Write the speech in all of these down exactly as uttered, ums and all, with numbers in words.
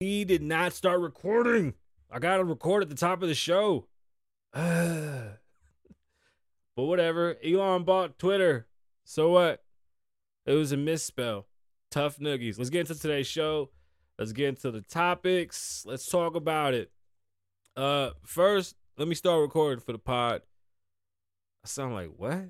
He did not start recording. I got to record at the top of the show. But whatever. Elon bought Twitter. So what? It was a misspell. Tough noogies. Let's get into today's show. Let's get into the topics. Let's talk about it. Uh, first, let me start recording for the pod. I sound like what?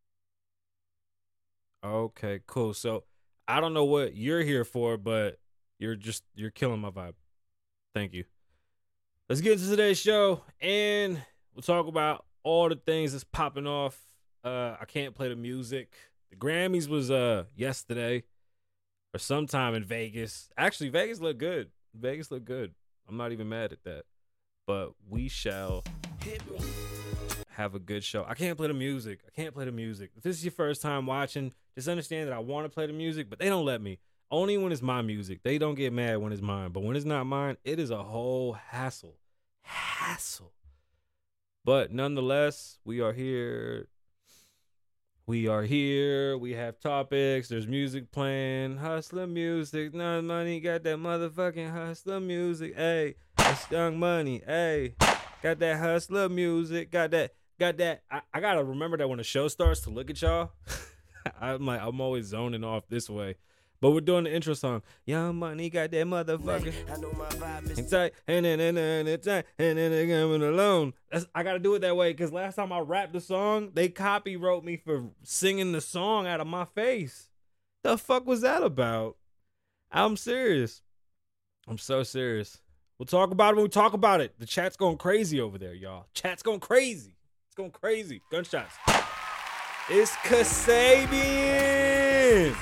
Okay, cool. So I don't know what you're here for, but you're just you're killing my vibe. Thank you. Let's get into today's show, and we'll talk about all the things that's popping off. Uh, I can't play the music. The Grammys was uh yesterday or sometime in Vegas. Actually, Vegas looked good. Vegas looked good. I'm not even mad at that. But we shall have a good show. I can't play the music. I can't play the music. If this is your first time watching, just understand that I want to play the music, but they don't let me. Only when it's my music. They don't get mad when it's mine. But when it's not mine, it is a whole hassle. Hassle. But nonetheless, we are here. We are here. We have topics. There's music playing. Hustler music. None money. Got that motherfucking hustler music. Hey, it's Young Money. Hey, got that hustler music. Got that. Got that. I, I got to remember that when the show starts to look at y'all. I'm like, I'm always zoning off this way. But we're doing the intro song. Young Money got that motherfucker. I know my vibe is tight. And then and then it's tight. And then they're coming alone. That's, I gotta do it that way because last time I rapped the song, they copy wrote me for singing the song out of my face. The fuck was that about? I'm serious. I'm so serious. We'll talk about it when we talk about it. The chat's going crazy over there, y'all. Chat's going crazy. It's going crazy. Gunshots. It's Kasabian.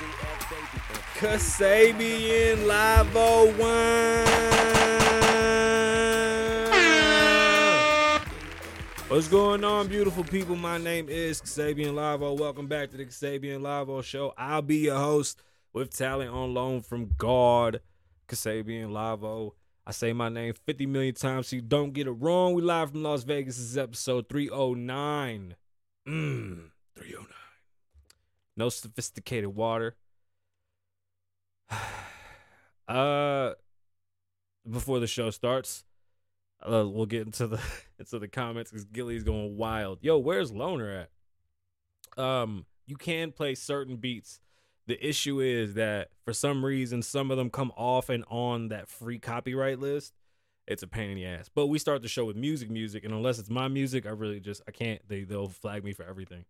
Kasabian Live oh one. What's going on, beautiful people? My name is Kasabian Live oh. Welcome back to the Kasabian Live oh show. I'll be your host with talent on loan from God, Kasabian Live oh. I say my name fifty million times so you don't get it wrong. We live from Las Vegas. This is episode three oh nine. Mmm, three oh nine. No sophisticated water. Uh, before the show starts, uh, we'll get into the into the comments because Gilly's going wild. Yo, where's Loner at? Um, you can play certain beats. The issue is that for some reason, some of them come off and on that free copyright list. It's a pain in the ass. But we start the show with music, music, and unless it's my music, I really just I can't. They they'll flag me for everything.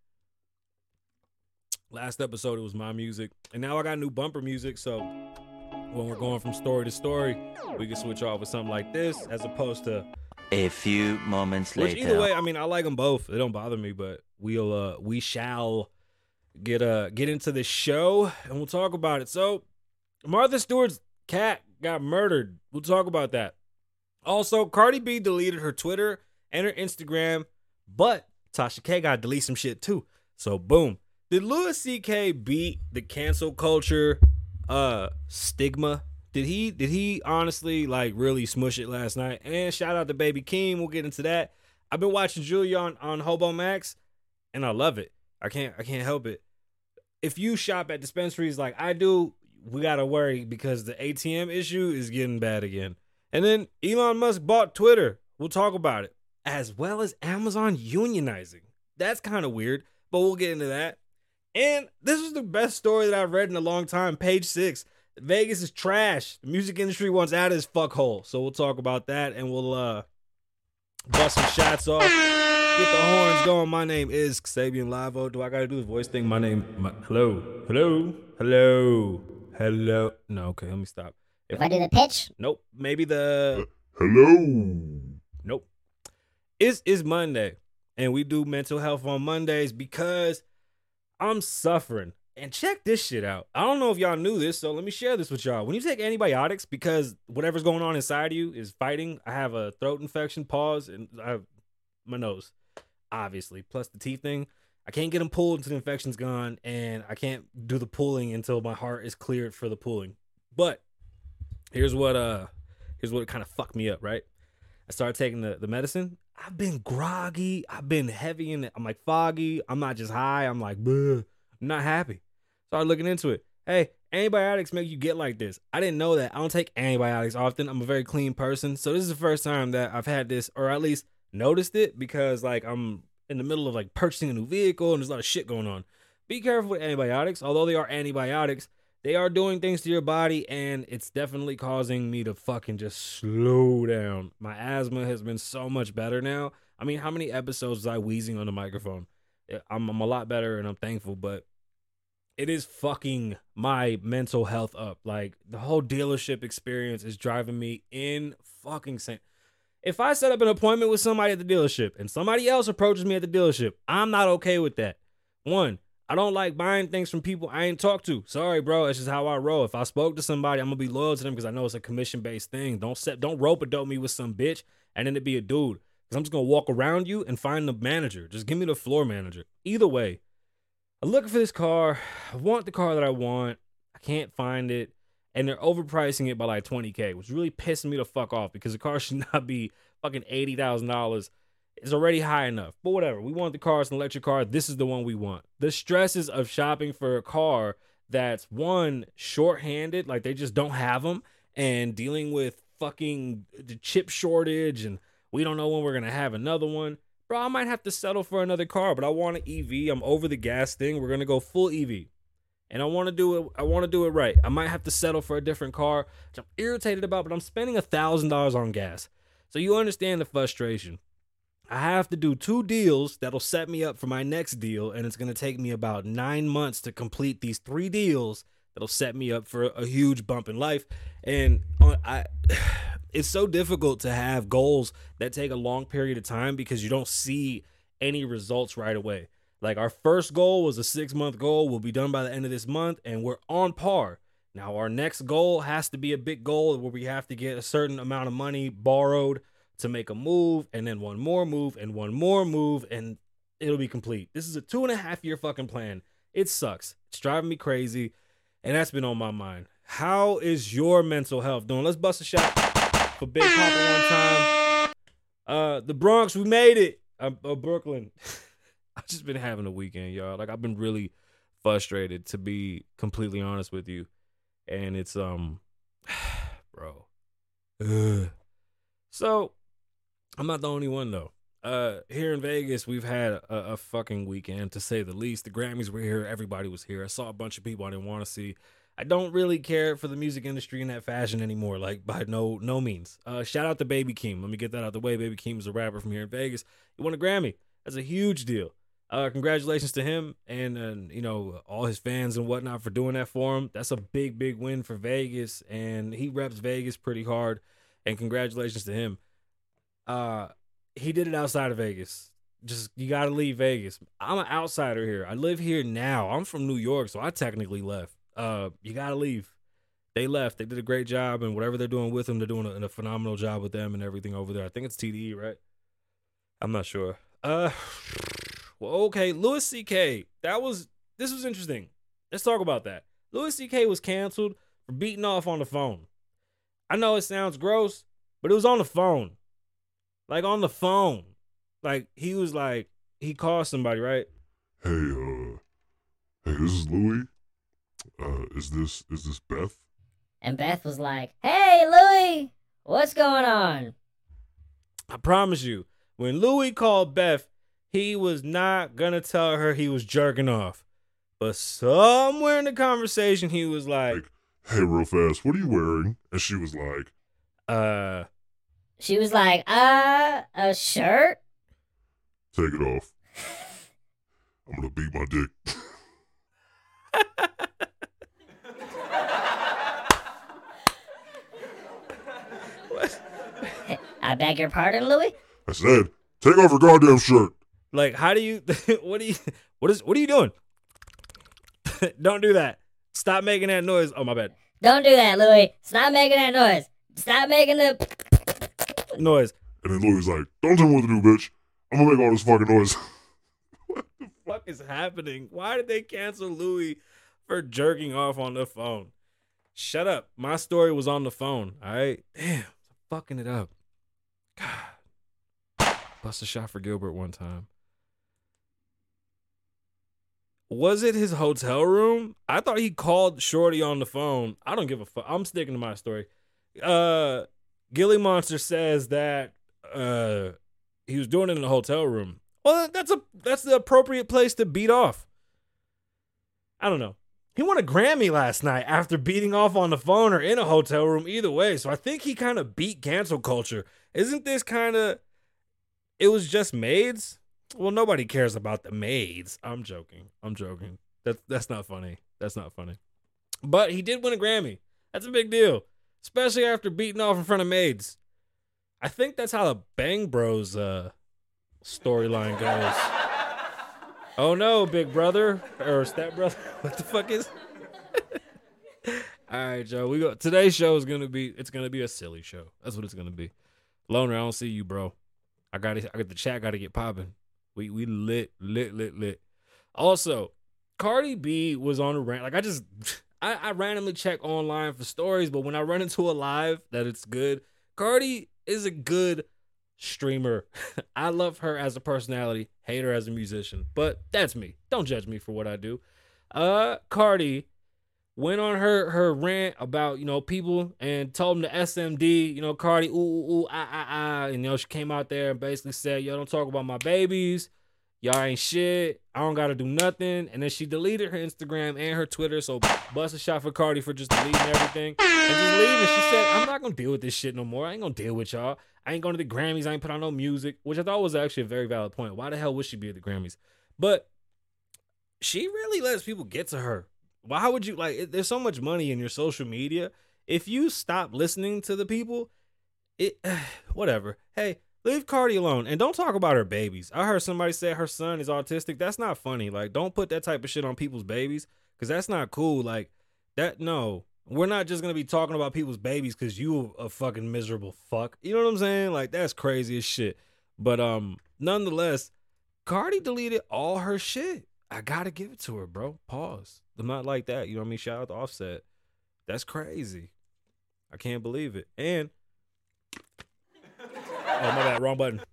Last episode, it was my music. And now I got new bumper music, so when we're going from story to story, we can switch off with something like this as opposed to... A few moments which later. Either way, I mean, I like them both. They don't bother me, but we'll, uh, we shall get uh, get into the show, and we'll talk about it. So, Martha Stewart's cat got murdered. We'll talk about that. Also, Cardi B deleted her Twitter and her Instagram, but Tasha K got to delete some shit too. So, boom. Did Louis C K beat the cancel culture uh stigma? Did he did he honestly like really smush it last night? And shout out to Baby Keem. We'll get into that. I've been watching Julia on, on Hobo Max, and I love it. I can't I can't help it. If you shop at dispensaries like I do, we gotta worry because the A T M issue is getting bad again. And then Elon Musk bought Twitter. We'll talk about it. As well as Amazon unionizing. That's kind of weird, but we'll get into that. And this is the best story that I've read in a long time. Page six. Vegas is trash. The music industry wants out of this fuckhole. So we'll talk about that and we'll uh bust some shots off. Get the horns going. My name is Kasabian Live oh. Do I gotta do the voice thing? My name my, hello. Hello. Hello. Hello. No, okay, let me stop. If, if I do the pitch? Nope. Maybe the hello. Nope. It's it's Monday. And we do mental health on Mondays because I'm suffering. And check this shit out. I don't know if y'all knew this, so let me share this with y'all. When you take antibiotics, because whatever's going on inside of you is fighting, I have a throat infection, pause, and I have my nose, obviously, plus the teeth thing. I can't get them pulled until the infection's gone, and I can't do the pulling until my heart is cleared for the pulling. But here's what uh, here's what kind of fucked me up, right? I started taking the, the medicine. I've been groggy. I've been heavy in it. I'm like foggy. I'm not just high. I'm like, bleh. I'm not happy. Started looking into it. Hey, Antibiotics make you get like this. I didn't know that. I don't take antibiotics often. I'm a very clean person. So this is the first time that I've had this, or at least noticed it, because like I'm in the middle of like purchasing a new vehicle and there's a lot of shit going on. Be careful with antibiotics. Although they are antibiotics, they are doing things to your body, and it's definitely causing me to fucking just slow down. My asthma has been so much better now. I mean, how many episodes was I wheezing on the microphone? I'm, I'm a lot better, and I'm thankful, but it is fucking my mental health up. Like, the whole dealership experience is driving me in fucking insane. If I set up an appointment with somebody at the dealership and somebody else approaches me at the dealership, I'm not okay with that. One, I don't like buying things from people I ain't talked to. Sorry, bro. It's just how I roll. If I spoke to somebody, I'm gonna be loyal to them because I know it's a commission-based thing. Don't set, don't rope a dope me with some bitch and then it be a dude. Because I'm just gonna walk around you and find the manager. Just give me the floor manager. Either way, I'm looking for this car. I want the car that I want. I can't find it. And they're overpricing it by like twenty K, which is really pissing me the fuck off because the car should not be fucking eighty thousand dollars. It's already high enough. But whatever. We want the car. It's an electric car. This is the one we want. The stresses of shopping for a car that's, one, shorthanded, like they just don't have them, and dealing with fucking the chip shortage, and we don't know when we're going to have another one. Bro, I might have to settle for another car, but I want an E V. I'm over the gas thing. We're going to go full E V. And I want to do it. I want to do it right. I might have to settle for a different car, which I'm irritated about, but I'm spending a thousand dollars on gas. So you understand the frustration. I have to do two deals that'll set me up for my next deal, and it's going to take me about nine months to complete these three deals that'll set me up for a huge bump in life. And I, it's so difficult to have goals that take a long period of time because you don't see any results right away. Like, our first goal was a six-month goal. We'll be done by the end of this month, and we're on par. Now, our next goal has to be a big goal where we have to get a certain amount of money borrowed to make a move, and then one more move, and one more move, and it'll be complete. This is a two and a half year fucking plan. It sucks. It's driving me crazy, and that's been on my mind. How is your mental health doing? Let's bust a shot for Big Papa one time. Uh, the Bronx, we made it. Uh, uh, Brooklyn. I've just been having a weekend, y'all. Like, I've been really frustrated, to be completely honest with you. And it's, um, bro. Ugh. So, I'm not the only one, though. Uh, here in Vegas, we've had a, a fucking weekend, to say the least. The Grammys were here. Everybody was here. I saw a bunch of people I didn't want to see. I don't really care for the music industry in that fashion anymore, like, by no no means. Uh, shout out to Baby Keem. Let me get that out the way. Baby Keem is a rapper from here in Vegas. He won a Grammy. That's a huge deal. Uh, congratulations to him and, and, you know, all his fans and whatnot for doing that for him. That's a big, big win for Vegas, and he reps Vegas pretty hard, and congratulations to him. Uh, he did it outside of Vegas. Just, you got to leave Vegas. I'm an outsider here. I live here now. I'm from New York, so I technically left. Uh, you got to leave. They left. They did a great job, and whatever they're doing with him, they're doing a, a phenomenal job with them and everything over there. I think it's T D E, right? I'm not sure. Uh... Well, okay, Louis C K. That was this was interesting. Let's talk about that. Louis C K was canceled for beating off on the phone. I know it sounds gross, but it was on the phone. Like, on the phone. Like, he was like, he called somebody, right? Hey, uh, hey, this is Louis. Uh, is this is this Beth? And Beth was like, "Hey, Louis, what's going on?" I promise you, when Louis called Beth, he was not gonna tell her he was jerking off. But somewhere in the conversation, he was like, Like, hey, real fast, what are you wearing? And she was like, uh, She was like, uh, a shirt? take it off. I'm gonna beat my dick. what? I beg your pardon, Louis? I said, take off your goddamn shirt. Like, how do you, what do you, what is, what are you doing? Don't do that. Stop making that noise. Oh, my bad. Don't do that, Louis. Stop making that noise. Stop making the Noise. And then Louis like, don't tell me what to do, bitch. I'm gonna make all this fucking noise. What the fuck is happening? Why did they cancel Louis for jerking off on the phone? Shut up. My story was on the phone, all right? Damn, I'm fucking it up. God. Bust a shot for Gilbert one time. Was it his hotel room? I thought he called Shorty on the phone. I don't give a fuck. I'm sticking to my story. Uh, Gilly Monster says that uh, he was doing it in the hotel room. Well, that's a that's the appropriate place to beat off. I don't know. He won a Grammy last night after beating off on the phone or in a hotel room. Either way, so I think he kind of beat cancel culture. Isn't this kind of? It was just maids. Well, nobody cares about the maids. I'm joking. I'm joking. That's that's not funny. That's not funny. But he did win a Grammy. That's a big deal, especially after beating off in front of maids. I think that's how the Bang Bros uh, storyline goes. Oh no, big brother or step brother. What the fuck is? All right, Joe. We go. Today's show is gonna be. It's gonna be a silly show. That's what it's gonna be. Loner, I don't see you, bro. I got I got the chat. Got to get popping. We we lit lit lit lit. Also, Cardi B was on a rant. Like I just I, I randomly check online for stories, but when I run into a live that it's good, Cardi is a good streamer. I love her as a personality, hate her as a musician, but that's me. Don't judge me for what I do. Uh, Cardi went on her her rant about, you know, people and told them to S M D, you know, Cardi, ooh, ooh, ooh, ah, ah, ah. And, you know, she came out there and basically said, yo, don't talk about my babies. Y'all ain't shit. I don't got to do nothing. And then she deleted her Instagram and her Twitter. So bust a shot for Cardi for just deleting everything and just leaving. She said, I'm not going to deal with this shit no more. I ain't going to deal with y'all. I ain't going to the Grammys. I ain't put on no music, which I thought was actually a very valid point. Why the hell would she be at the Grammys? But she really lets people get to her. Why would you, like, there's so much money in your social media. If you stop listening to the people, it, whatever. Hey, leave Cardi alone and don't talk about her babies. I heard somebody say her son is autistic. That's not funny. Like, don't put that type of shit on people's babies because that's not cool. Like, that, no. We're not just going to be talking about people's babies because you a fucking miserable fuck. You know what I'm saying? Like, that's crazy as shit. But, um, nonetheless, Cardi deleted all her shit. I gotta give it to her, bro. Pause. I'm not like that. You know what I mean? Shout out to Offset. That's crazy. I can't believe it. And oh, my bad. Wrong button.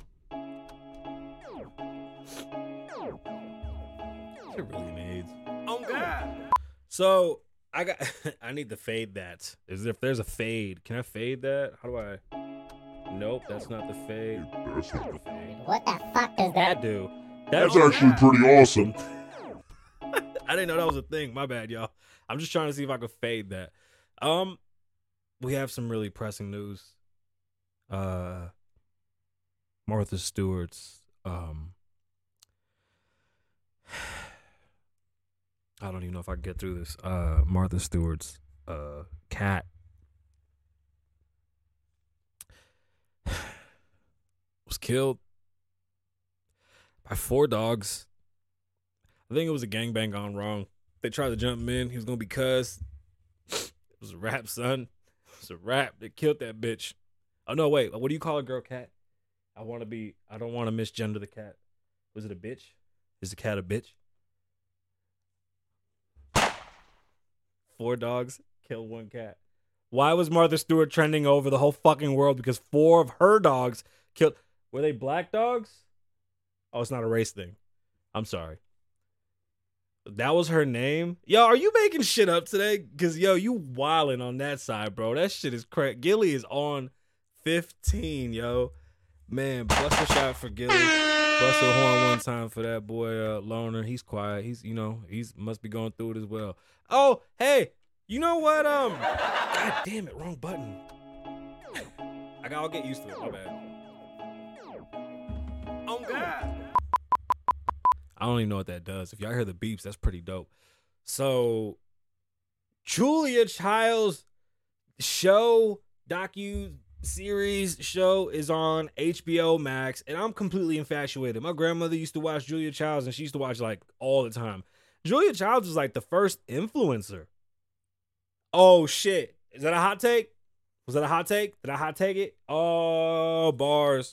It really needs. Oh God. So I got. I need to fade that. Is if there's a fade? Can I fade that? How do I? Nope, that's not the fade. That's not the Wait, what the fuck does I that? do. That's actually pretty awesome. I didn't know that was a thing. My bad, y'all. I'm just trying to see if I could fade that. Um, we have some really pressing news. Uh, Martha Stewart's. Um, I don't even know if I can get through this. Uh, Martha Stewart's uh cat was killed by four dogs. I think it was a gangbang gone wrong. They tried to jump him in. He was going to be cussed. It was a rap, son. It was a rap. They killed that bitch. Oh, no, wait. What do you call a girl cat? I want to be, I don't want to misgender the cat. Was it a bitch? Is the cat a bitch? Four dogs killed one cat. Why was Martha Stewart trending over the whole fucking world? Because four of her dogs killed. Were they black dogs? Oh, it's not a race thing. I'm sorry. That was her name? Yo, are you making shit up today? Because, yo, you wilding on that side, bro. That shit is crazy. Gilly is on fifteen, yo. Man, bust a shot for Gilly. Bust a horn one time for that boy, uh, Loner. He's quiet. He's, you know, he's must be going through it as well. Oh, hey, you know what? Um, God damn it, wrong button. I got, I'll get used to it. My bad. Oh, God. I don't even know what that does. If y'all hear the beeps, that's pretty dope. So, Julia Child's show, docu-series show is on H B O Max, and I'm completely infatuated. My grandmother used to watch Julia Childs, and she used to watch, like, all the time. Julia Childs was, like, the first influencer. Oh, shit. Is that a hot take? Was that a hot take? Did I hot take it? Oh, bars.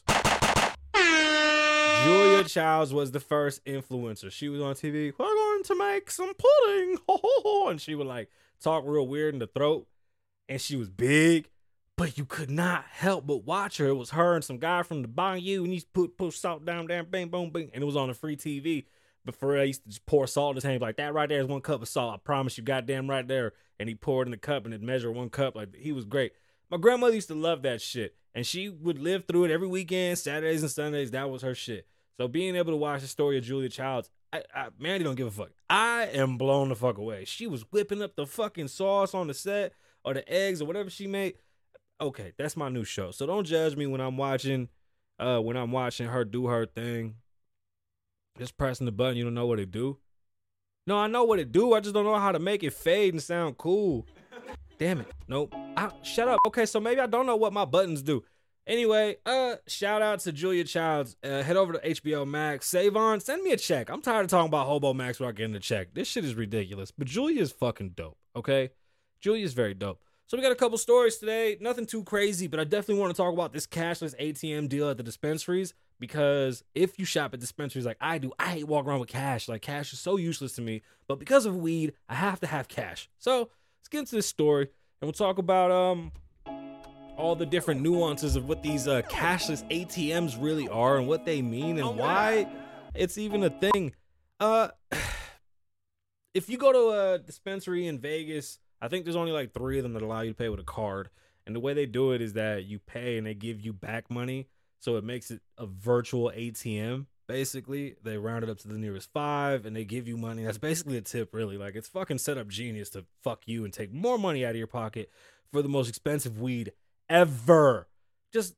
Julia Childs was the first influencer. She was on T V. We're going to make some pudding. Ho, ho, ho. And she would like talk real weird in the throat. And she was big, but you could not help but watch her. It was her and some guy from the Bayou. And he put, put salt down there, bang, boom, bang. And it was on a free T V. But for real, I used to just pour salt in his hand, like that right there is one cup of salt. I promise you, goddamn right there. And he poured in the cup and it measured one cup. Like he was great. My grandmother used to love that shit, and she would live through it every weekend, Saturdays and Sundays. That was her shit. So being able to watch the story of Julia Childs, I, I, Mandy don't give a fuck. I am blown the fuck away. She was whipping up the fucking sauce on the set or the eggs or whatever she made. Okay, that's my new show. So don't judge me when I'm watching, uh, when I'm watching her do her thing. Just pressing the button, you don't know what it do. No, I know what it do. I just don't know how to make it fade and sound cool. Damn it. Nope. I, shut up. Okay, so maybe I don't know what my buttons do. Anyway, uh, shout out to Julia Childs. Uh, head over to H B O Max. Save on. Send me a check. I'm tired of talking about Hobo Max without getting a check. This shit is ridiculous. But Julia is fucking dope, okay? Julia is very dope. So we got a couple stories today. Nothing too crazy, but I definitely want to talk about this cashless A T M deal at the dispensaries, because if you shop at dispensaries like I do, I hate walking around with cash. Like, cash is so useless to me. But because of weed, I have to have cash. So let's get into this story, and we'll talk about um all the different nuances of what these uh, cashless A T Ms really are and what they mean and why it's even a thing. Uh, if you go to a dispensary in Vegas, I think there's only like three of them that allow you to pay with a card. And the way they do it is that you pay and they give you back money. So it makes it a virtual A T M. Basically, they round it up to the nearest five and they give you money. That's basically a tip, really. Like, it's fucking set up genius to fuck you and take more money out of your pocket for the most expensive weed ever. Just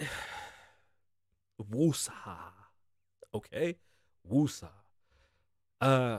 woosah. Okay? Woosah. Uh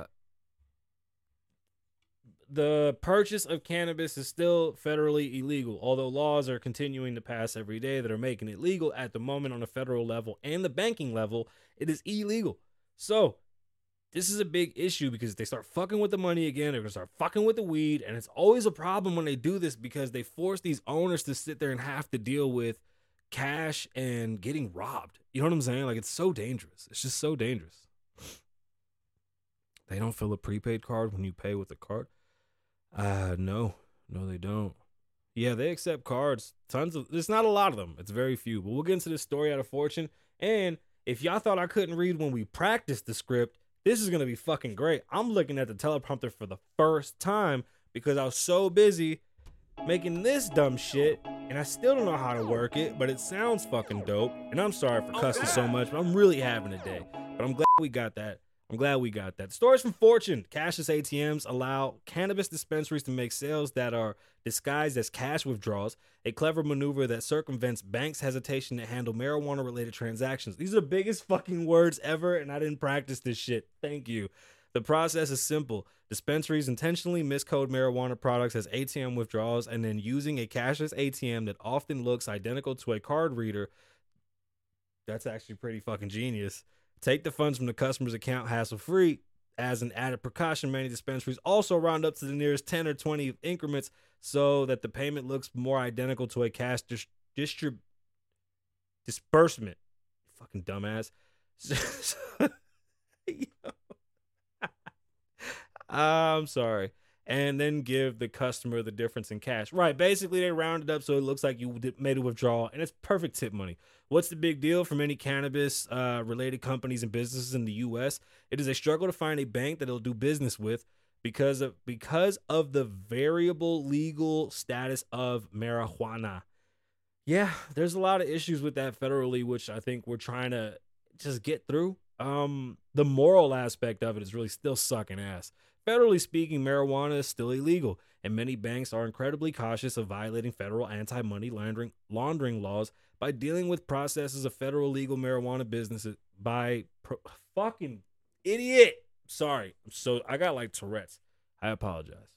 the purchase of cannabis is still federally illegal, although laws are continuing to pass every day that are making it legal. At the moment, on the federal level and the banking level, it is illegal. So this is a big issue because they start fucking with the money again. They're gonna start fucking with the weed, and it's always a problem when they do this because they force these owners to sit there and have to deal with cash and getting robbed. You know what I'm saying? Like, it's so dangerous. It's just so dangerous. They don't fill a prepaid card when you pay with a card. Uh, no, no, they don't. Yeah, they accept cards. Tons of, there's not a lot of them. It's very few, but we'll get into this story out of Fortune. And if y'all thought I couldn't read when we practiced the script, this is going to be fucking great. I'm looking at the teleprompter for the first time because I was so busy making this dumb shit, and I still don't know how to work it, but it sounds fucking dope. And I'm sorry for cussing so much, but I'm really having a day. But I'm glad we got that. I'm glad we got that. Stories from Fortune. Cashless A T Ms allow cannabis dispensaries to make sales that are disguised as cash withdrawals, a clever maneuver that circumvents banks' hesitation to handle marijuana-related transactions. These are the biggest fucking words ever, and I didn't practice this shit. Thank you. The process is simple. Dispensaries intentionally miscode marijuana products as A T M withdrawals, and then using a cashless A T M that often looks identical to a card reader. That's actually pretty fucking genius. Take the funds from the customer's account hassle-free. As an added precaution, many dispensaries also round up to the nearest ten or twenty increments so that the payment looks more identical to a cash dis- distrib- disbursement. Fucking dumbass. I'm sorry. And then give the customer the difference in cash. Right. Basically, they round it up so it looks like you made a withdrawal, and it's perfect tip money. What's the big deal for many cannabis uh, related companies and businesses in the U S? It is a struggle to find a bank that it'll do business with because of because of the variable legal status of marijuana. Yeah, there's a lot of issues with that federally, which I think we're trying to just get through. Um, the moral aspect of it is really still sucking ass. Federally speaking, marijuana is still illegal, and many banks are incredibly cautious of violating federal anti-money laundering laundering laws by dealing with processes of federal legal marijuana businesses by pro- fucking idiot. Sorry. So I got like Tourette's. I apologize.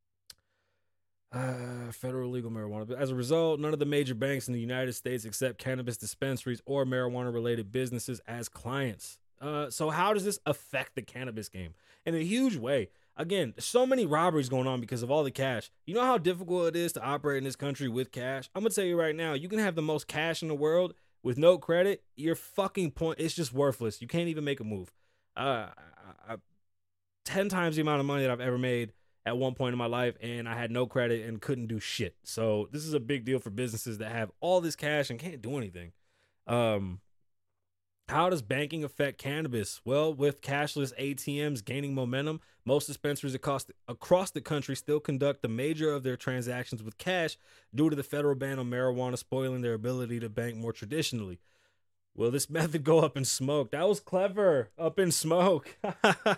Uh, federal legal marijuana. As a result, none of the major banks in the United States accept cannabis dispensaries or marijuana-related businesses as clients. Uh, so how does this affect the cannabis game? In a huge way. Again, so many robberies going on because of all the cash. You know how difficult it is to operate in this country with cash? I'm going to tell you right now, you can have the most cash in the world with no credit. Your fucking point, it's just worthless. You can't even make a move. Uh, I, I, ten times the amount of money that I've ever made at one point in my life, and I had no credit and couldn't do shit. So this is a big deal for businesses that have all this cash and can't do anything. Um, How does banking affect cannabis? Well, with cashless A T Ms gaining momentum, most dispensaries across the, across the country still conduct the major of their transactions with cash due to the federal ban on marijuana spoiling their ability to bank more traditionally. Will this method go up in smoke? That was clever. Up in smoke. Who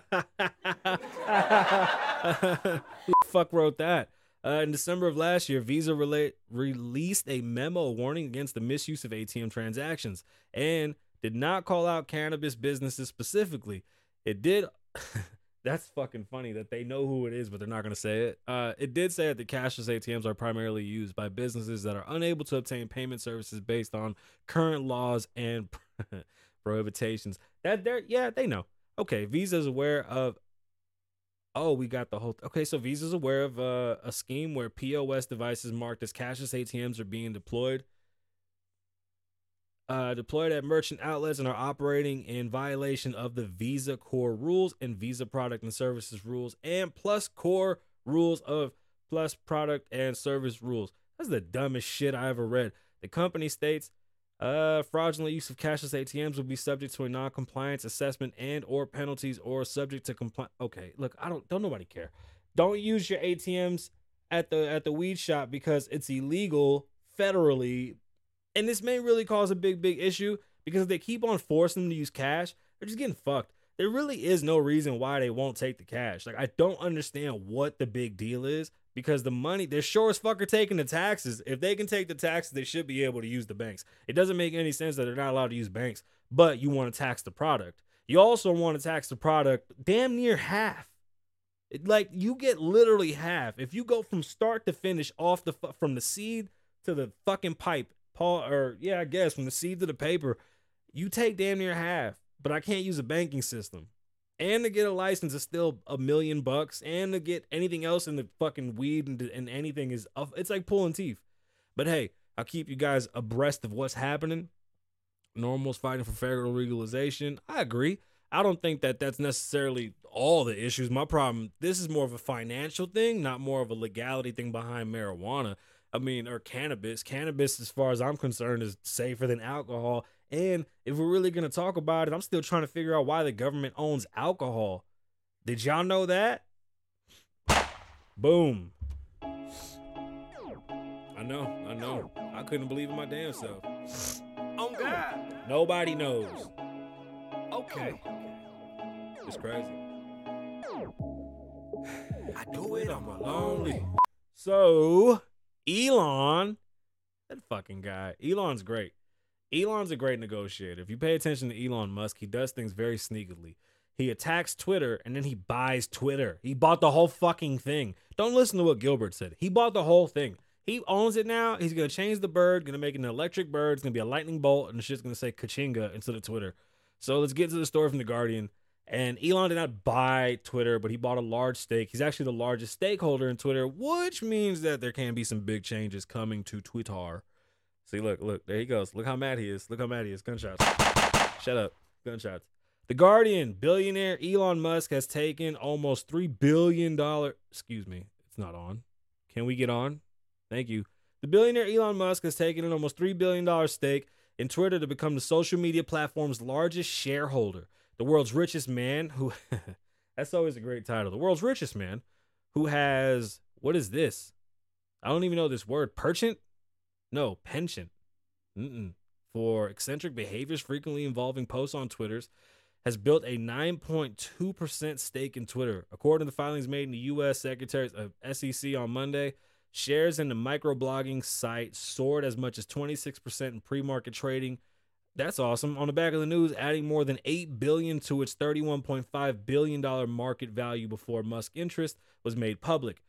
the fuck wrote that? Uh, in December of last year, Visa rela- released a memo warning against the misuse of A T M transactions and did not call out cannabis businesses specifically. It did. That's fucking funny that they know who it is, but they're not going to say it. Uh, it did say that the cashless A T Ms are primarily used by businesses that are unable to obtain payment services based on current laws and prohibitions. That they're yeah, they know. Okay, Visa's aware of. Oh, we got the whole. Okay, so Visa's aware of uh, a scheme where P O S devices marked as cashless A T Ms are being deployed. Uh, deployed at merchant outlets and are operating in violation of the Visa core rules and Visa product and services rules and plus core rules of plus product and service rules. That's the dumbest shit I ever read. The company states uh, fraudulent use of cashless A T Ms will be subject to a non-compliance assessment and or penalties or subject to compliance. Okay, look, I don't don't nobody care. Don't use your A T Ms at the at the weed shop because it's illegal federally. And this may really cause a big, big issue because if they keep on forcing them to use cash, they're just getting fucked. There really is no reason why they won't take the cash. Like, I don't understand what the big deal is because the money, they're sure as fuck are taking the taxes. If they can take the taxes, they should be able to use the banks. It doesn't make any sense that they're not allowed to use banks, but you want to tax the product. You also want to tax the product damn near half. It, like, you get literally half. If you go from start to finish off the from the seed to the fucking pipe, Paul, or yeah, I guess from the seed to the paper, you take damn near half, but I can't use a banking system. And to get a license is still a million bucks, and to get anything else in the fucking weed and, and anything is, it's like pulling teeth. But hey, I'll keep you guys abreast of what's happening. Normal's fighting for federal legalization. I agree. I don't think that that's necessarily all the issues. My problem, this is more of a financial thing, not more of a legality thing behind marijuana. I mean, or cannabis. Cannabis, as far as I'm concerned, is safer than alcohol. And if we're really going to talk about it, I'm still trying to figure out why the government owns alcohol. Did y'all know that? Boom. I know, I know. I couldn't believe in my damn self. Oh, God. Nobody knows. Okay. It's crazy. I do it on my lonely. So... Elon, that fucking guy. Elon's great. Elon's a great negotiator. If you pay attention to Elon Musk, he does things very sneakily. He attacks Twitter and then he buys Twitter. He bought the whole fucking thing. Don't listen to what Gilbert said. He bought the whole thing. He owns it now. He's going to change the bird, going to make it an electric bird. It's going to be a lightning bolt, and the shit's going to say Kachinga instead of Twitter. So let's get to the story from The Guardian. And Elon did not buy Twitter, but he bought a large stake. He's actually the largest stakeholder in Twitter, which means that there can be some big changes coming to Twitter. See, look, look, there he goes. Look how mad he is. Look how mad he is. Gunshots. Shut up. Gunshots. The Guardian, billionaire Elon Musk has taken almost three billion dollars. Excuse me. It's not on. Can we get on? Thank you. The billionaire Elon Musk has taken an almost three billion dollars stake in Twitter to become the social media platform's largest shareholder. The world's richest man who, that's always a great title. The world's richest man who has, what is this? I don't even know this word. Perchant? No, penchant. Mm-mm. For eccentric behaviors frequently involving posts on Twitters, has built a nine point two percent stake in Twitter. According to filings made in the U S Secretary of S E C on Monday, shares in the microblogging site soared as much as twenty-six percent in pre-market trading. That's awesome. On the back of the news, adding more than eight billion dollars to its thirty-one point five billion dollars market value before Musk's interest was made public.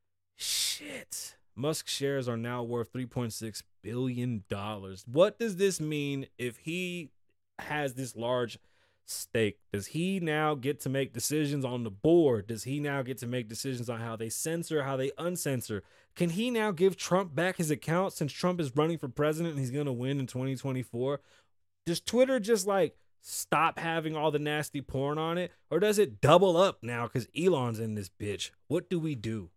Shit. Musk shares are now worth three point six billion dollars. What does this mean if he has this large stake? Does he now get to make decisions on the board? Does he now get to make decisions on how they censor, how they uncensor? Can he now give Trump back his account since Trump is running for president and he's going to win in twenty twenty-four? Does Twitter just like stop having all the nasty porn on it? Or does it double up now because Elon's in this bitch? What do we do?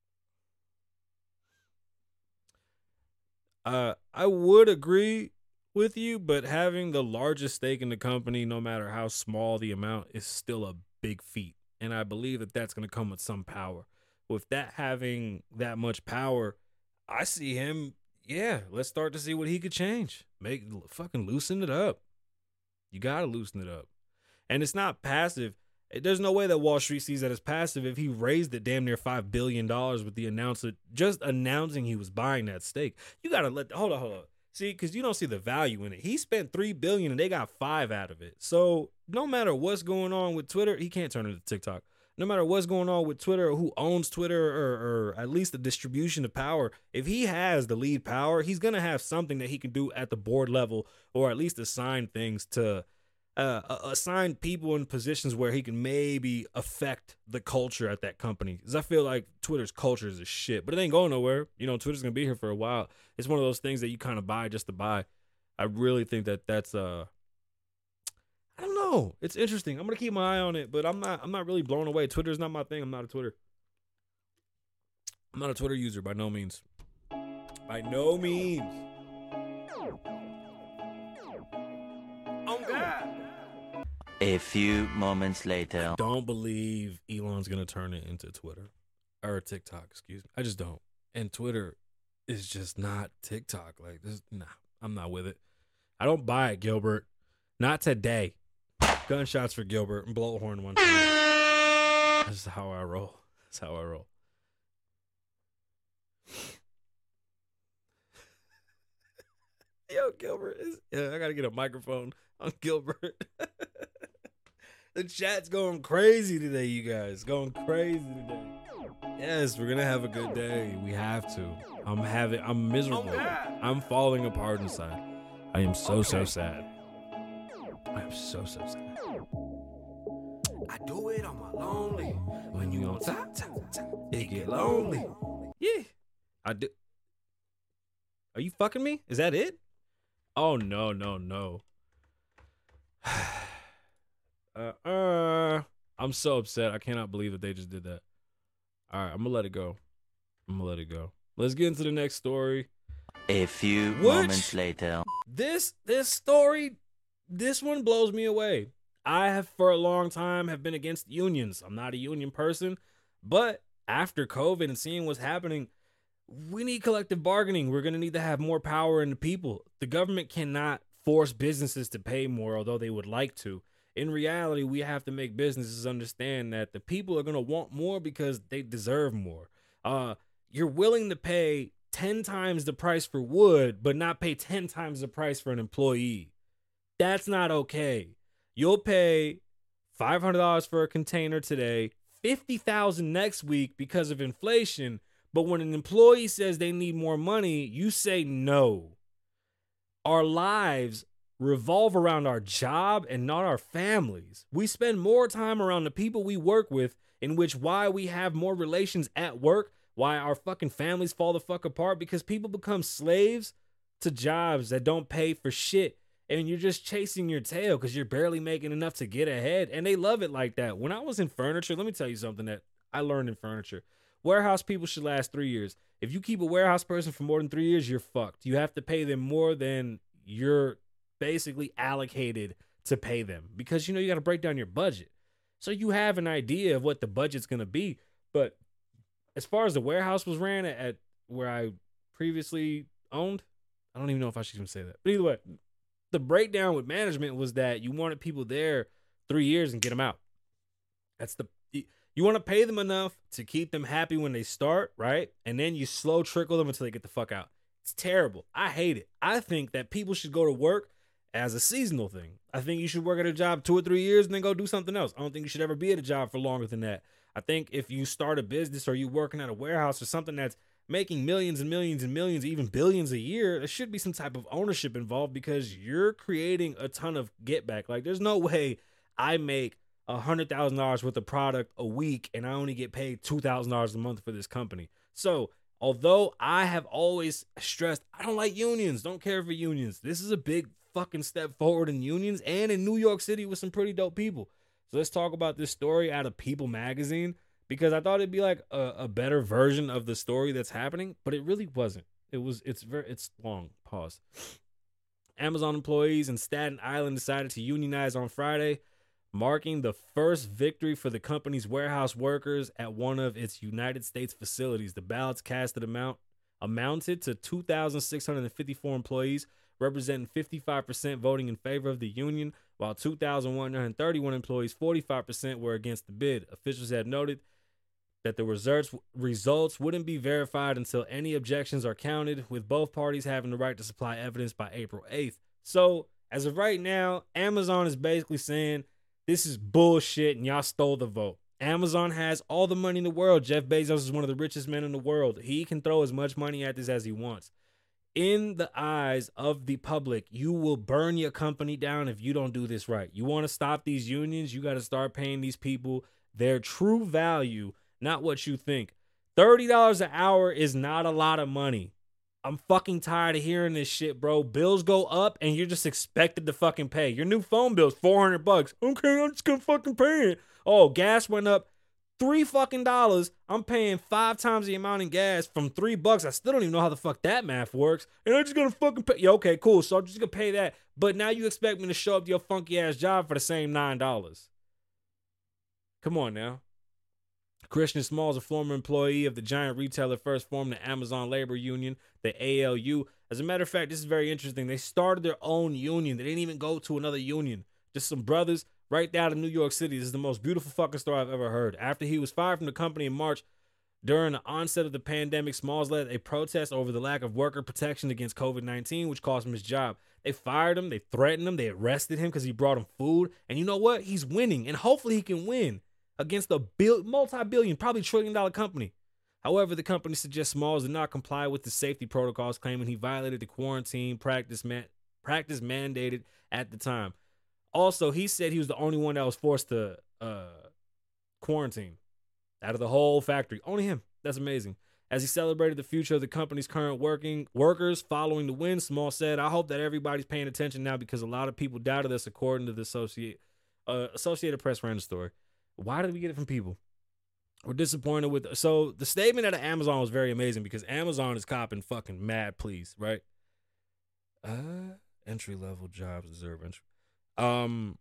Uh, I would agree with you, but having the largest stake in the company, no matter how small the amount, is still a big feat. And I believe that that's going to come with some power. With that having that much power, I see him, yeah, let's start to see what he could change. Make fucking loosen it up. You got to loosen it up. And it's not passive. There's no way that Wall Street sees that as passive if he raised it damn near five billion dollars with the announcement, just announcing he was buying that stake. You got to let, hold on, hold on. See, because you don't see the value in it. He spent three billion dollars and they got five out of it. So no matter what's going on with Twitter, he can't turn it to TikTok. No matter what's going on with Twitter or who owns Twitter or, or at least the distribution of power, if he has the lead power, he's going to have something that he can do at the board level or at least assign things to uh, assign people in positions where he can maybe affect the culture at that company. Because I feel like Twitter's culture is a shit, but it ain't going nowhere. You know, Twitter's going to be here for a while. It's one of those things that you kind of buy just to buy. I really think that that's uh I don't know. It's interesting. I'm gonna keep my eye on it, but I'm not. I'm not really blown away. Twitter's not my thing. I'm not a Twitter. I'm not a Twitter user by no means. By no means. Oh God. A few moments later. Don't believe Elon's gonna turn it into Twitter or TikTok. Excuse me. I just don't. And Twitter is just not TikTok. Like this. Nah, I'm not with it. I don't buy it, Gilbert. Not today. Gunshots for Gilbert and blow a horn one time. That's how I roll. That's how I roll. Yo, Gilbert is. Yeah, I gotta get a microphone on Gilbert. The chat's going crazy today, you guys. Going crazy today. Yes, we're gonna have a good day. We have to. I'm having. I'm miserable. I'm falling apart inside. I am so so sad. I am so so sad. I do it on my lonely. When you on top, top, top, it get lonely. Yeah, I do. Are you fucking me? Is that it? Oh no no no. uh uh. I'm so upset. I cannot believe that they just did that. All right, I'm gonna let it go. I'm gonna let it go. Let's get into the next story. A few Which, moments later. This this story, this one blows me away. I have for a long time have been against unions. I'm not a union person, but after COVID and seeing what's happening, we need collective bargaining. We're going to need to have more power in the people. The government cannot force businesses to pay more, although they would like to. In reality, we have to make businesses understand that the people are going to want more because they deserve more. Uh, you're willing to pay ten times the price for wood, but not pay ten times the price for an employee. That's not okay. You'll pay five hundred dollars for a container today, fifty thousand dollars next week because of inflation, but when an employee says they need more money, you say no. Our lives revolve around our job and not our families. We spend more time around the people we work with, in which why we have more relations at work, why our fucking families fall the fuck apart, because people become slaves to jobs that don't pay for shit. And you're just chasing your tail because you're barely making enough to get ahead. And they love it like that. When I was in furniture, let me tell you something that I learned in furniture. Warehouse people should last three years. If you keep a warehouse person for more than three years, you're fucked. You have to pay them more than you're basically allocated to pay them. Because, you know, you got to break down your budget. So you have an idea of what the budget's going to be. But as far as the warehouse was ran at, at where I previously owned, I don't even know if I should even say that. But either way, the breakdown with management was that you wanted people there three years and get them out. That's the, you want to pay them enough to keep them happy when they start, right? And then you slow trickle them until they get the fuck out. It's terrible. I hate it. I think that people should go to work as a seasonal thing. I think you should work at a job two or three years and then go do something else. I don't think you should ever be at a job for longer than that. I think if you start a business or you working at a warehouse or something that's making millions and millions and millions, even billions a year, there should be some type of ownership involved because you're creating a ton of get back. Like, there's no way I make one hundred thousand dollars worth of product a week and I only get paid two thousand dollars a month for this company. So, although I have always stressed, I don't like unions, don't care for unions. This is a big fucking step forward in unions and in New York City with some pretty dope people. So let's talk about this story out of People magazine, because I thought it'd be like a, a better version of the story that's happening, but it really wasn't. It was, it's very, it's long. Pause. Amazon employees in Staten Island decided to unionize on Friday, marking the first victory for the company's warehouse workers at one of its United States facilities. The ballots casted amount amounted to two thousand six hundred fifty-four employees, representing fifty-five percent voting in favor of the union, while two thousand one hundred thirty-one employees, forty-five percent, were against the bid. Officials had noted that the results results wouldn't be verified until any objections are counted, with both parties having the right to supply evidence by April eighth. So, as of right now, Amazon is basically saying this is bullshit and y'all stole the vote. Amazon has all the money in the world. Jeff Bezos is one of the richest men in the world. He can throw as much money at this as he wants. In the eyes of the public, you will burn your company down if you don't do this right. You want to stop these unions, you got to start paying these people their true value, not what you think. thirty dollars an hour is not a lot of money. I'm fucking tired of hearing this shit, bro. Bills go up and you're just expected to fucking pay. Your new phone bill's four hundred bucks. Okay, I'm just gonna fucking pay it. Oh, gas went up three fucking dollars. I'm paying five times the amount in gas from three bucks. I still don't even know how the fuck that math works. And I'm just gonna fucking pay. Yeah, okay, cool. So I'm just gonna pay that. But now you expect me to show up to your funky ass job for the same nine dollars. Come on now. Christian Smalls, a former employee of the giant retailer, first formed the Amazon Labor Union, the A L U. As a matter of fact, this is very interesting. They started their own union. They didn't even go to another union. Just some brothers right down in New York City. This is the most beautiful fucking story I've ever heard. After he was fired from the company in March, during the onset of the pandemic, Smalls led a protest over the lack of worker protection against covid nineteen, which cost him his job. They fired him. They threatened him. They arrested him because he brought him food. And you know what? He's winning. And hopefully he can win against a bill, multi-billion, probably trillion dollar company. However, the company suggests Smalls did not comply with the safety protocols, claiming he violated the quarantine practice, man, practice mandated at the time. Also, he said he was the only one that was forced to uh, quarantine out of the whole factory. Only him. That's amazing. As he celebrated the future of the company's current working workers following the win, Smalls said, "I hope that everybody's paying attention now because a lot of people doubted us," according to the Associate, uh, Associated Press ran the story. Why did we get it from people? We're disappointed with... So the statement out of Amazon was very amazing because Amazon is copping fucking mad please, right? Uh, entry-level jobs deserve entry. Um,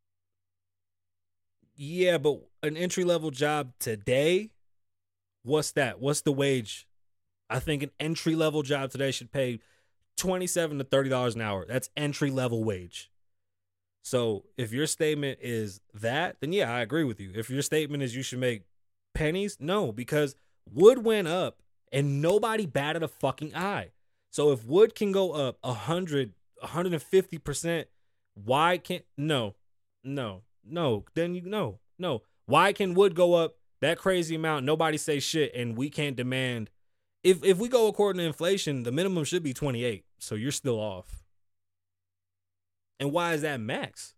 yeah, but an entry-level job today, what's that? What's the wage? I think an entry-level job today should pay twenty-seven to thirty dollars an hour. That's entry-level wage. So if your statement is that, then yeah, I agree with you. If your statement is you should make pennies, no, because wood went up and nobody batted a fucking eye. So if wood can go up one hundred, one hundred fifty percent, why can't, no, no, no, then you, no, no. Why can wood go up that crazy amount, nobody say shit, and we can't demand, if, if we go according to inflation, the minimum should be twenty-eight, so you're still off. And why is that max?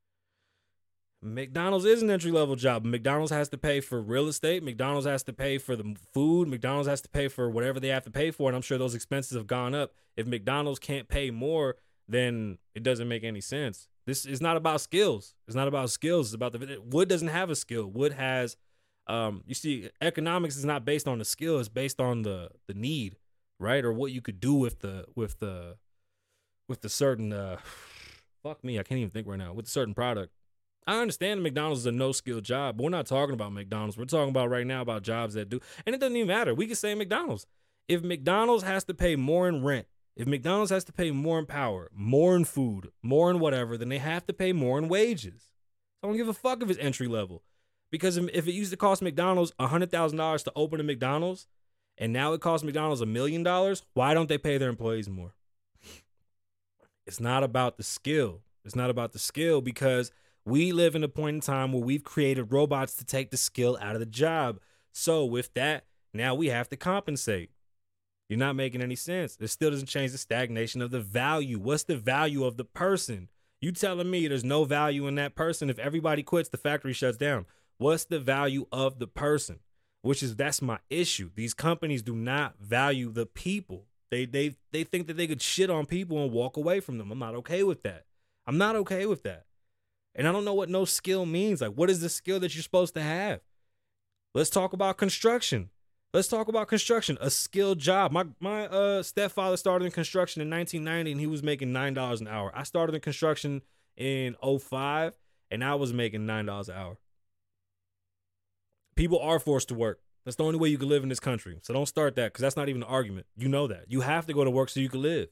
McDonald's is an entry-level job. McDonald's has to pay for real estate. McDonald's has to pay for the food. McDonald's has to pay for whatever they have to pay for, and I'm sure those expenses have gone up. If McDonald's can't pay more, then it doesn't make any sense. This is not about skills. It's not about skills. It's about the... Wood doesn't have a skill. Wood has... Um, you see, economics is not based on the skill. It's based on the the need, right? Or what you could do with the... with the... with the certain... Uh, Fuck me, I can't even think right now. With a certain product. I understand McDonald's is a no-skill job, but we're not talking about McDonald's. We're talking about right now about jobs that do. And it doesn't even matter. We can say McDonald's. If McDonald's has to pay more in rent, if McDonald's has to pay more in power, more in food, more in whatever, then they have to pay more in wages. I don't give a fuck if it's entry level. Because if it used to cost McDonald's one hundred thousand dollars to open a McDonald's, and now it costs McDonald's a million dollars, why don't they pay their employees more? It's not about the skill. It's not about the skill because we live in a point in time where we've created robots to take the skill out of the job. So with that, now we have to compensate. You're not making any sense. It still doesn't change the stagnation of the value. What's the value of the person? You telling me there's no value in that person? If everybody quits, the factory shuts down. What's the value of the person? Which is, that's my issue. These companies do not value the people. They they they think that they could shit on people and walk away from them. I'm not okay with that. I'm not okay with that. And I don't know what no skill means. Like, what is the skill that you're supposed to have? Let's talk about construction. Let's talk about construction, a skilled job. My my uh stepfather started in construction in nineteen ninety and he was making nine dollars an hour. I started in construction in oh five and I was making nine dollars an hour. People are forced to work. That's the only way you can live in this country. So don't start that because that's not even an argument. You know that. You have to go to work so you can live.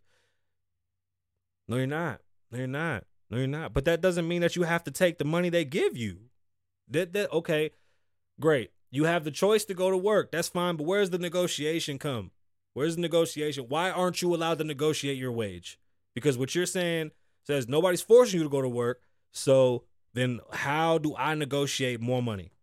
No, you're not. No, you're not. No, you're not. But that doesn't mean that you have to take the money they give you. That that okay, great. You have the choice to go to work. That's fine. But where's the negotiation come? Where's the negotiation? Why aren't you allowed to negotiate your wage? Because what you're saying says nobody's forcing you to go to work. So then how do I negotiate more money?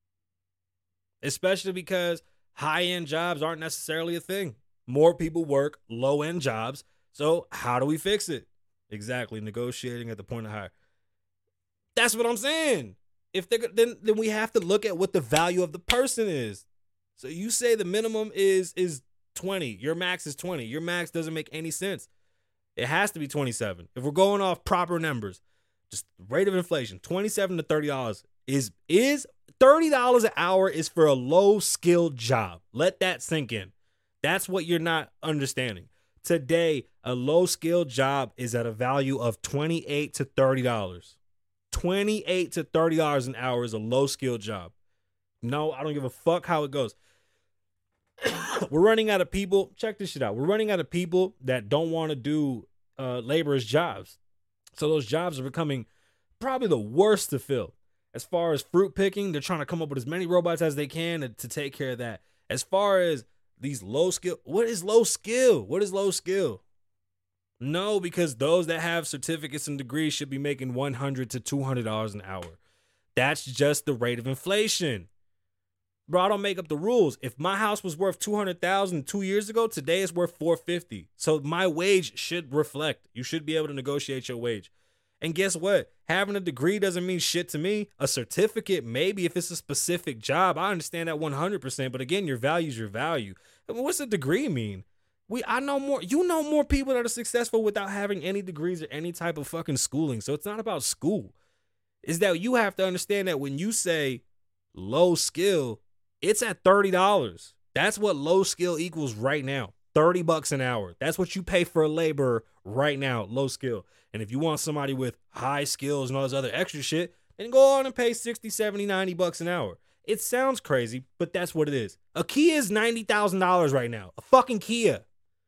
Especially because high-end jobs aren't necessarily a thing. More people work low-end jobs. So how do we fix it? Exactly. Negotiating at the point of hire. That's what I'm saying. If they then then we have to look at what the value of the person is. So you say the minimum is is twenty. Your max is twenty. Your max doesn't make any sense. It has to be twenty-seven. If we're going off proper numbers, just rate of inflation, twenty-seven to thirty dollars is is thirty dollars an hour is for a low skilled job. Let that sink in. That's what you're not understanding. Today, a low skilled job is at a value of twenty-eight to thirty dollars. twenty-eight to thirty dollars an hour is a low skilled job. No, I don't give a fuck how it goes. We're running out of people. Check this shit out. We're running out of people that don't want to do uh, laborers' jobs. So those jobs are becoming probably the worst to fill. As far as fruit picking, they're trying to come up with as many robots as they can to, to take care of that. As far as these low skill, what is low skill? What is low skill? No, because those that have certificates and degrees should be making one hundred to two hundred dollars an hour. That's just the rate of inflation. Bro, I don't make up the rules. If my house was worth two hundred thousand dollars two years ago, today it's worth four hundred fifty dollars. So my wage should reflect. You should be able to negotiate your wage. And guess what? Having a degree doesn't mean shit to me. A certificate, maybe if it's a specific job, I understand that one hundred percent. But again, your value is your value. I mean, what's a degree mean? We, I know more, you know more people that are successful without having any degrees or any type of fucking schooling. So it's not about school. It's that you have to understand that when you say low skill, it's at thirty dollars. That's what low skill equals right now. thirty bucks an hour. That's what you pay for a laborer right now, low skill. And if you want somebody with high skills and all this other extra shit, then go on and pay sixty, seventy, ninety bucks an hour. It sounds crazy, but that's what it is. A Kia is ninety thousand dollars right now. A fucking Kia.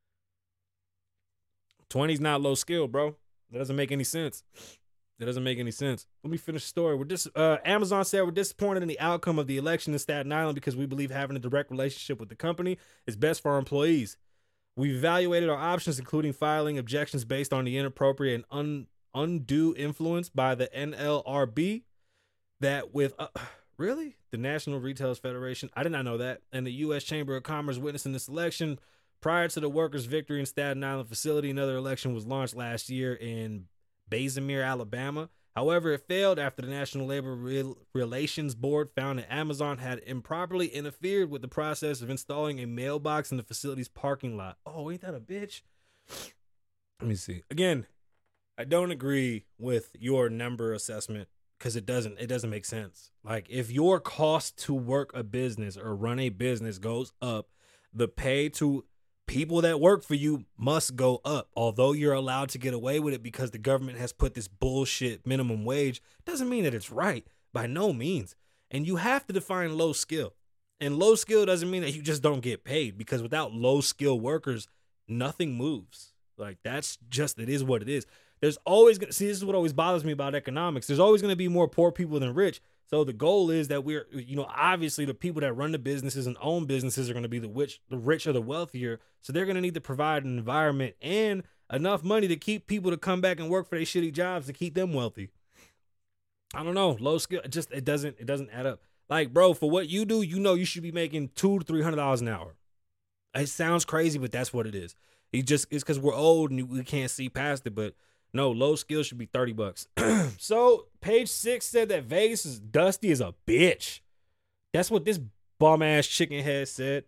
twenty's not low skill, bro. That doesn't make any sense. That doesn't make any sense. Let me finish the story. We're dis- uh, Amazon said we're disappointed in the outcome of the election in Staten Island because we believe having a direct relationship with the company is best for our employees. We've evaluated our options, including filing objections based on the inappropriate and un- undue influence by the N L R B. That with uh, really the National Retailers Federation, I did not know that, and the U S Chamber of Commerce witnessing this election. Prior to the workers' victory in Staten Island facility, another election was launched last year in Bessemer, Alabama. However, it failed after the National Labor Rel- Relations Board found that Amazon had improperly interfered with the process of installing a mailbox in the facility's parking lot. Oh, ain't that a bitch? Let me see. Again, I don't agree with your number assessment because it doesn't it doesn't make sense. Like, if your cost to work a business or run a business goes up, the pay to people that work for you must go up. Although you're allowed to get away with it because the government has put this bullshit minimum wage, doesn't mean that it's right. By no means. And you have to define low skill. And low skill doesn't mean that you just don't get paid, because without low skill workers, nothing moves. Like, that's just, it is what it is. There's always going to, see, this is what always bothers me about economics. There's always going to be more poor people than rich. So the goal is that we're, you know, obviously the people that run the businesses and own businesses are going to be the rich, the rich or the wealthier. So they're going to need to provide an environment and enough money to keep people to come back and work for their shitty jobs to keep them wealthy. I don't know. Low skill, it just, it doesn't, it doesn't add up. Like, bro, for what you do, you know, you should be making two to three hundred dollars an hour. It sounds crazy, but that's what it is. He just, it's because we're old and we can't see past it. But no, low skill should be thirty bucks. So page six said that Vegas is dusty as a bitch. That's what this bum ass chicken head said.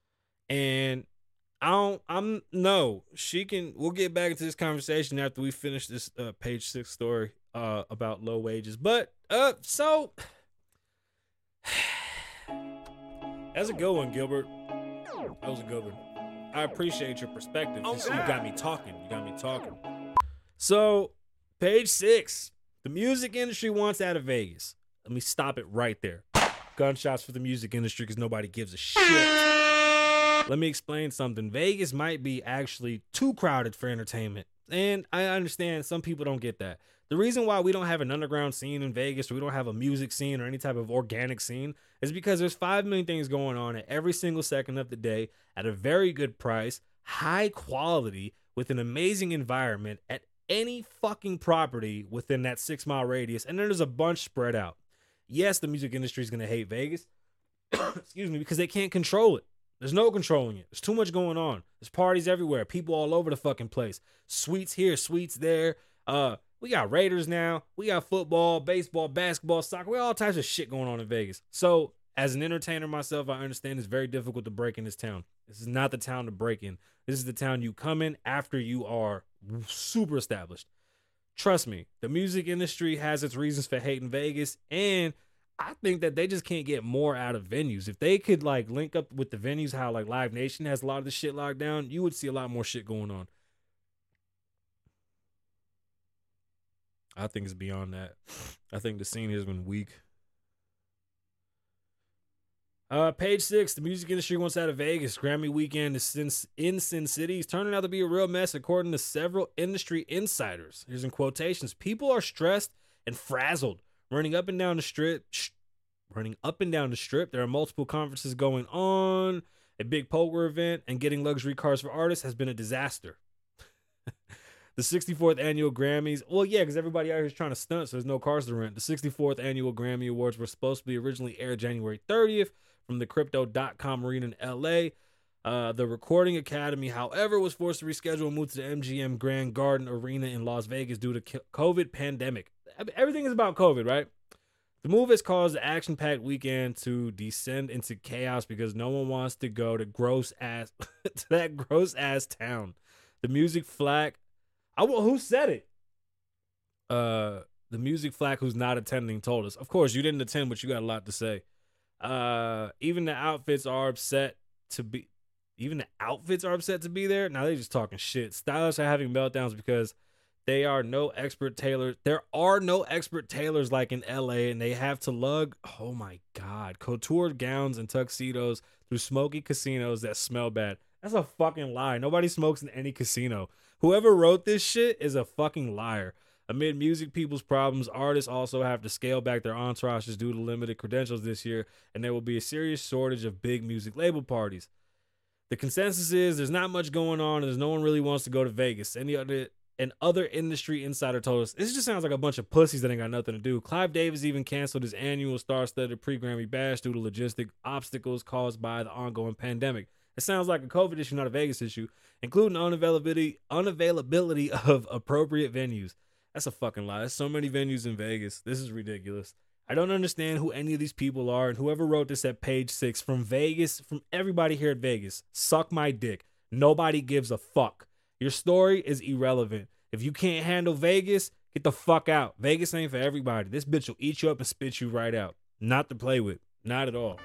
And I don't, I'm, no, she can, we'll get back into this conversation after we finish this uh, page six story uh, about low wages. But, uh, so, that's a good one, Gilbert. That was a good one. I appreciate your perspective. Oh, Just- you God. got me talking. You got me talking. So, page six. The music industry wants out of Vegas. Let me stop it right there. Gunshots for the music industry because nobody gives a shit. Let me explain something. Vegas might be actually too crowded for entertainment. And I understand some people don't get that. The reason why we don't have an underground scene in Vegas, or we don't have a music scene or any type of organic scene, is because there's five million things going on at every single second of the day at a very good price, high quality, with an amazing environment at any fucking property within that six mile radius. And then there's a bunch spread out. Yes, the music industry is going to hate Vegas, excuse me, because they can't control it. There's no controlling it. There's too much going on. There's parties everywhere. People all over the fucking place. Suites here, suites there. Uh, we got Raiders now. We got football, baseball, basketball, soccer. We got all types of shit going on in Vegas. So, as an entertainer myself, I understand it's very difficult to break in this town. This is not the town to break in. This is the town you come in after you are super established. Trust me, the music industry has its reasons for hating Vegas, and I think that they just can't get more out of venues. If they could like link up with the venues, how like Live Nation has a lot of the shit locked down, you would see a lot more shit going on. I think it's beyond that. I think the scene has been weak. Uh, page six, the music industry wants out of Vegas. Grammy weekend is in, in Sin City is turning out to be a real mess, according to several industry insiders. Here's in quotations: people are stressed and frazzled, running up and down the strip. Sh- running up and down the strip. There are multiple conferences going on, a big poker event, and getting luxury cars for artists has been a disaster. The sixty-fourth annual Grammys. Well, yeah, because everybody out here is trying to stunt, so there's no cars to rent. The sixty-fourth annual Grammy Awards were supposed to be originally aired January thirtieth from the Crypto dot com arena in L A. Uh, the Recording Academy, however, was forced to reschedule and move to the M G M Grand Garden Arena in Las Vegas due to COVID pandemic. Everything is about COVID, right? The move has caused the action-packed weekend to descend into chaos because no one wants to go to gross ass to that gross ass town. The music flack. I will, who said it? Uh, the music flack who's not attending told us. Of course, you didn't attend, but you got a lot to say. Uh, even the outfits are upset to be. Even the outfits are upset to be there. Now they're just talking shit. Stylists are having meltdowns because they are no expert tailors. There are no expert tailors like in L A, and they have to lug, oh my God, couture gowns and tuxedos through smoky casinos that smell bad. That's a fucking lie. Nobody smokes in any casino. Whoever wrote this shit is a fucking liar. Amid music people's problems, artists also have to scale back their entourages due to limited credentials this year, and there will be a serious shortage of big music label parties. The consensus is there's not much going on, and there's no one really wants to go to Vegas. Any other and other industry insider told us this just sounds like a bunch of pussies that ain't got nothing to do. Clive Davis even canceled his annual star-studded pre-Grammy bash due to logistic obstacles caused by the ongoing pandemic. It sounds like a COVID issue, not a Vegas issue, including unavailability unavailability of appropriate venues. That's a fucking lie. There's so many venues in Vegas. This is ridiculous. I don't understand who any of these people are, and whoever wrote this at page six from Vegas, from everybody here at Vegas, suck my dick. Nobody gives a fuck. Your story is irrelevant. If you can't handle Vegas, get the fuck out. Vegas ain't for everybody. This bitch will eat you up and spit you right out. Not to play with. Not at all.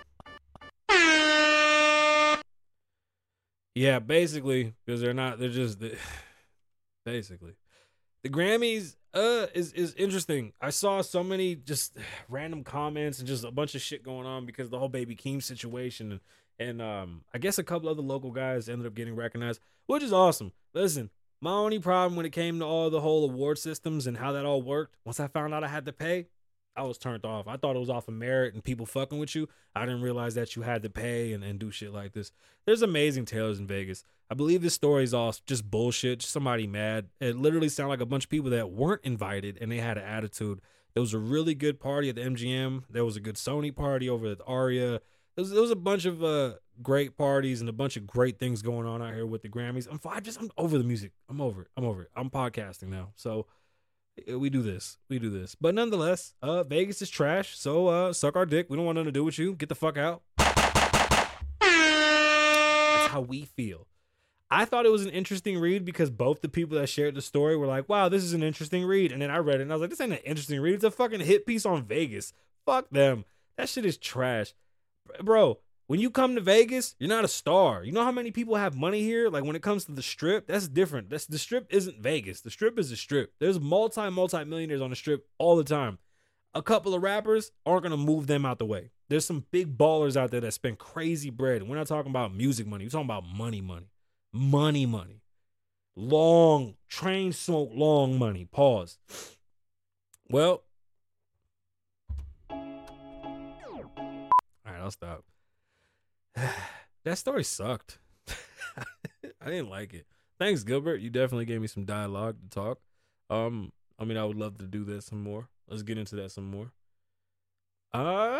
Yeah, basically, because they're not, they're just, they, basically. The Grammys uh is is interesting. I saw so many just random comments and just a bunch of shit going on because of the whole Baby Keem situation, and, and um I guess a couple other local guys ended up getting recognized, which is awesome. Listen, my only problem when it came to all the whole award systems and how that all worked, once I found out I had to pay, I was turned off. I thought it was off of merit and people fucking with you. I didn't realize that you had to pay and, and do shit like this. There's amazing tailors in Vegas. I believe this story is all just bullshit, just somebody mad. It literally sounded like a bunch of people that weren't invited and they had an attitude. There was a really good party at the M G M. There was a good Sony party over at Aria. There was, there was a bunch of uh, great parties and a bunch of great things going on out here with the Grammys. I'm, I just, I'm over the music. I'm over it. I'm over it. I'm podcasting now. So we do this. We do this. But nonetheless, uh, Vegas is trash. So uh, suck our dick. We don't want nothing to do with you. Get the fuck out. That's how we feel. I thought it was an interesting read because both the people that shared the story were like, wow, this is an interesting read. And then I read it and I was like, this ain't an interesting read. It's a fucking hit piece on Vegas. Fuck them. That shit is trash. Bro, When you come to Vegas, you're not a star. You know how many people have money here? Like when it comes to the strip, that's different. That's the strip isn't Vegas. The strip is the strip. There's multi, multi millionaires on the strip all the time. A couple of rappers aren't going to move them out the way. There's some big ballers out there that spend crazy bread. We're not talking about music money. We're talking about money, money, money, money. Long, train smoke, long money. Pause. Well, all right, I'll stop. That story sucked. I didn't like it. Thanks, Gilbert. You definitely gave me some dialogue to talk. Um, I mean, I would love to do that some more. Let's get into that some more. Uh,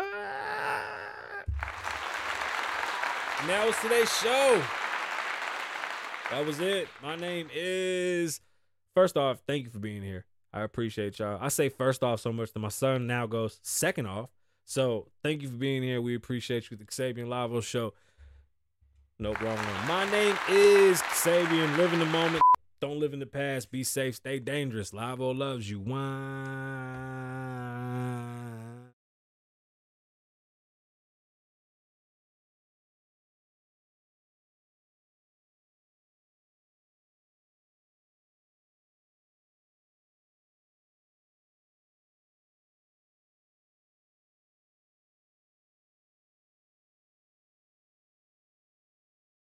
now it's today's show. That was it. My name is. First off, thank you for being here. I appreciate y'all. I say first off so much that my son now goes second off. So thank you for being here. We appreciate you. The Xavier Lavo Show. Nope, wrong one. My name is Xavier. Live in the moment. Don't live in the past. Be safe. Stay dangerous. Lavo loves you. One.